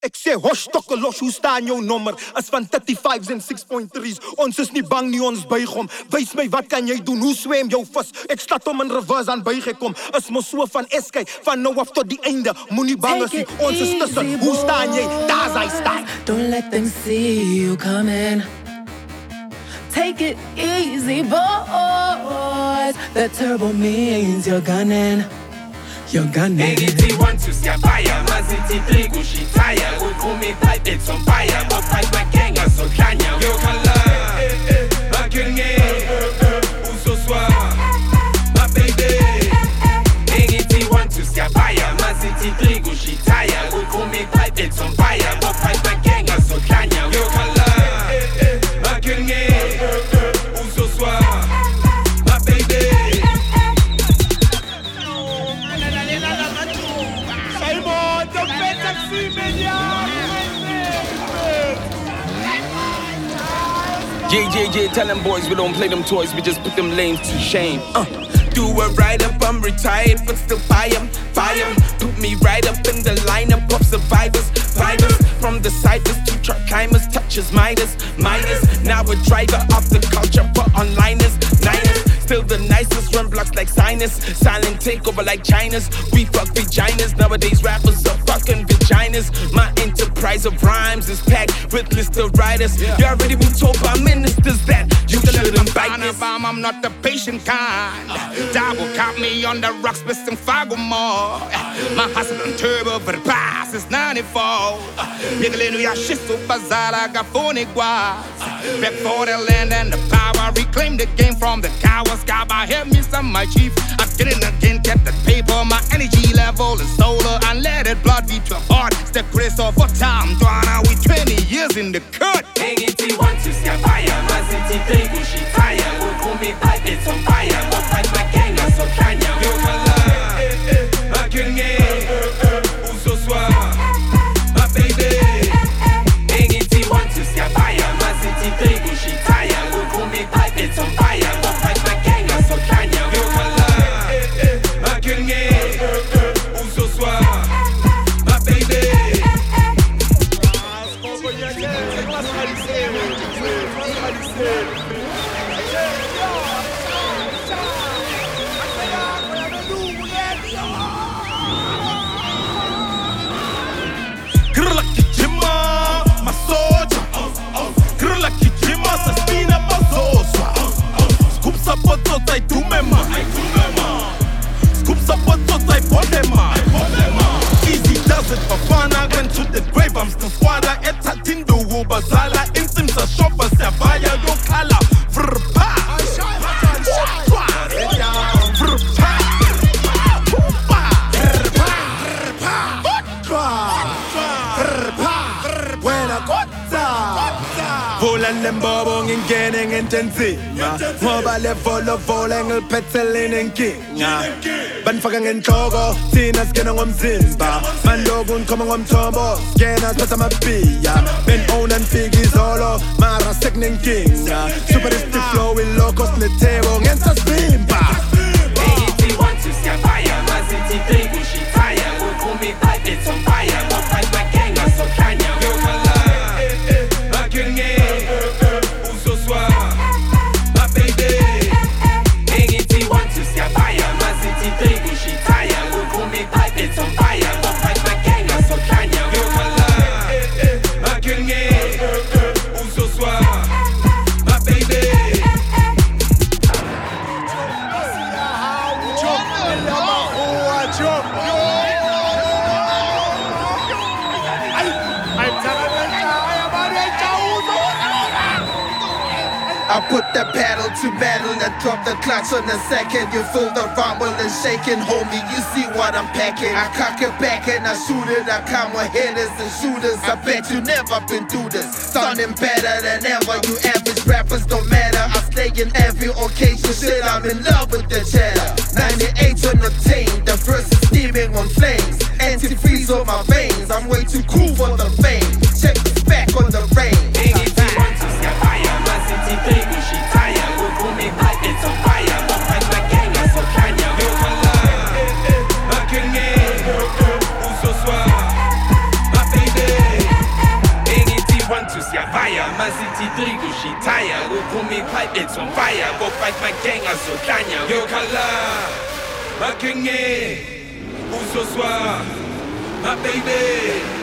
Ek sê hostokke los, hoe staan jou nommer? As van 35's en 6.3's. Ons is nie bang nie, ons buig hom. Wys my, wat kan jy doen? Hoe swem jou vis? Ek stad om in reverse aan buig ek kom. Is mos so van eskay, van nou af tot die einde. Moenie bang is nie, ons is tussen. Hoe staan jy? Daar's hy staan. Don't let them see you coming. Take it easy, boys. The turbo means you're gunning. You're gunning. Anything want to see a fire, Maziti trigo shitaya. Ukumi pipe, it's on fire. But pipe my gang, so kanya. Yo kala, makunge, uso swa, my baby. Anything want to see a fire, Maziti trigo shitaya. Ukumi pipe, it's on fire. But pipe my gang, so kanya. Yo kala, makunge, uso swa, my baby. Yeah, tell them boys we don't play them toys, we just put them lames to shame. Do it right up, I'm retired, but still fire. Put me right up in the lineup of survivors. From the cyphers to truck climbers, touches Midas. Now a driver of the culture for onliners, niners. Still the nicest, run blocks like sinus. Silent takeover like China's. We fuck vaginas, nowadays rappers are fucking vaginas. My enterprise of rhymes is packed with list of writers. You already been told by ministers that you shouldn't bite this. I'm not the patient kind. Double caught me on the rocks with some Fagomore. My hustle on turbo, but the pass is 94. Niggling we are shit so bazala, got phony guas. Back for the land and the power. Reclaim the game from the cowards. Gaba, help me some, my chief. I'm getting again, get the paper. My energy level is solar. Unleaded blood beat your heart. Step Chris off for time. Dwana, we 20 years in the cut. Anything want to see a fire, Maziti trigo shitaya. Ukumi pipe, it's on fire. But pipe my gang, so kanya. Yo kala, makunge, uso swa, my baby. Anything want to see a fire, Maziti trigo shitaya. Ukumi pipe, it's on fire. But pipe my gang, so kanya. Yo kala, makunge, uso swa, my baby. Grilla Kijima, my soldier. Grilla Kijima, Saspina Bazosa. Scoop Sapotos, I do mema. Scoop Sapotos, I podema. Easy does it for fun. I went to the grave, I'm still squatter. Etatindo, Bazala, instincts are shoppers, Savaya, no color. Vrpa. Volan lembobo ngingene ngentenzima ngoba le vola ngiliphethe nenkinga banifaka ngenhloko thina sikena ngomzimba maloku ngikhoma ngomthombo skena siphethe amabhiya ben own and big izolo mara sekunenkinga super stiff flow ilokho sinethebo ngenza simba. Anything want to see a fire, Maziti trigo shitaya. Ukumi pipe, it's on fire. But pipe my gang, so kanya. Yo kala, makunge, uso swa, my baby. Anything want to see a fire, Maziti trigo shitaya. Ukumi pipe, it's on fire. But pipe my gang, so kanya. Yo kala, makunge, uso swa, my baby. I put the pedal to metal and drop the clutch on the second. You feel the rumble and shaking, homie, you see what I'm packing. I cock it back and I shoot it. I come with hitters and shooters. I bet you never been through this. Sounding better than ever. You average rappers don't matter. I stay in every occasion. Shit, I'm in love with the cheddar. 98 on the team. The verse is steaming on flames. Antifreeze on my veins. I'm way too cool for the fame. Check the spec on the rain. Anything want to see a fire, Maziti trigo shitaya. Ukumi pipe, it's on fire. But pipe my gang, so kanya. Yo kala, makunge, uso swa, my baby. Drigo, she tired. Go pull me pipe, it's on fire. Go fight my gang, I so Tanya. Yo, Kala, ma king, où ce soir, ma baby.